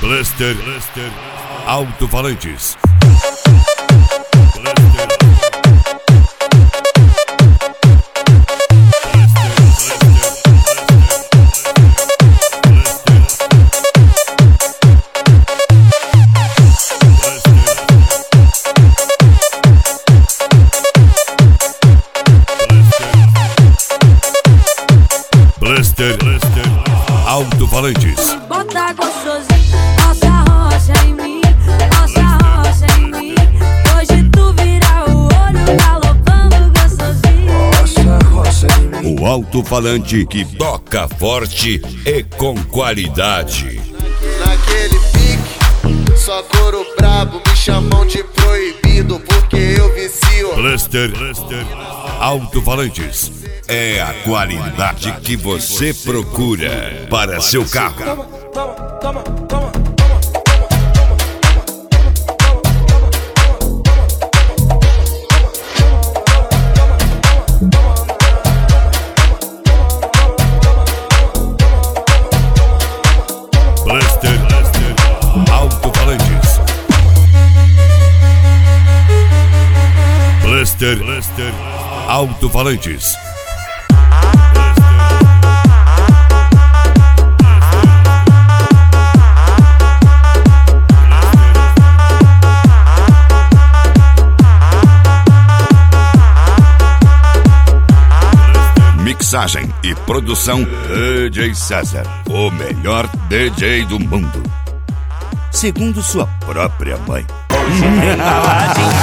Blaster Alto-Falantes. Blaster Alto-Falantes. Bota gostosinho, nossa rocha em mim, nossa rocha em mim. Hoje tu vira o olho galopando gostosinho. Nossa rocha em mim. O alto-falante que toca forte e com qualidade. Naquele pique, só couro brabo, me chamam de proibido porque eu vicio. Blaster Alto-Falantes. É a qualidade que você procura para seu carro. Blaster Alto-Falantes. Blaster Alto-Falantes. Mixagem e produção DJ César, o melhor DJ do mundo, segundo sua própria mãe.